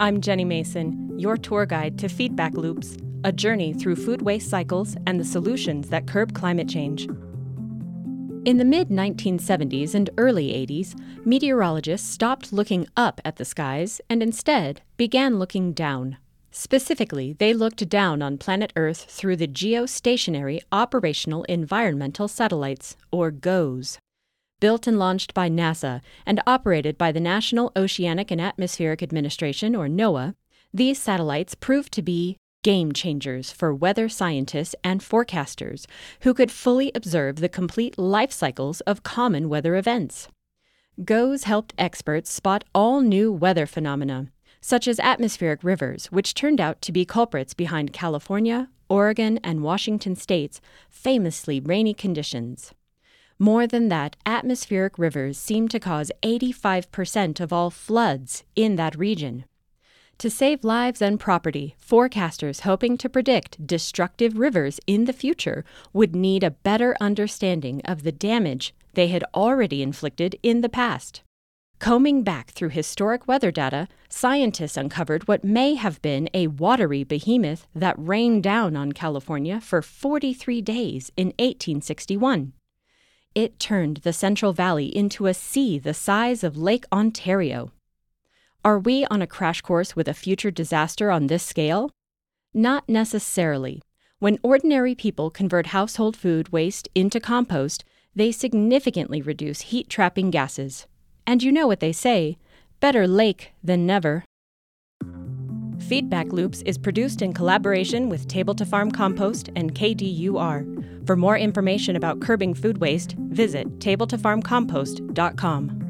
I'm Jenny Mason, your tour guide to Feedback Loops, a journey through food waste cycles and the solutions that curb climate change. In the mid-1970s and early 80s, meteorologists stopped looking up at the skies and instead began looking down. Specifically, they looked down on planet Earth through the Geostationary Operational Environmental Satellites, or GOES. Built and launched by NASA and operated by the National Oceanic and Atmospheric Administration, or NOAA, these satellites proved to be game changers for weather scientists and forecasters who could fully observe the complete life cycles of common weather events. GOES helped experts spot all new weather phenomena, such as atmospheric rivers, which turned out to be culprits behind California, Oregon, and Washington states' famously rainy conditions. More than that, atmospheric rivers seem to cause 85% of all floods in that region. To save lives and property, forecasters hoping to predict destructive rivers in the future would need a better understanding of the damage they had already inflicted in the past. Combing back through historic weather data, scientists uncovered what may have been a watery behemoth that rained down on California for 43 days in 1861. It turned the Central Valley into a sea the size of Lake Ontario. Are we on a crash course with a future disaster on this scale? Not necessarily. When ordinary people convert household food waste into compost, they significantly reduce heat-trapping gases. And you know what they say, better late than never. Feedback Loops is produced in collaboration with Table to Farm Compost and KDUR. For more information about curbing food waste, visit tabletofarmcompost.com.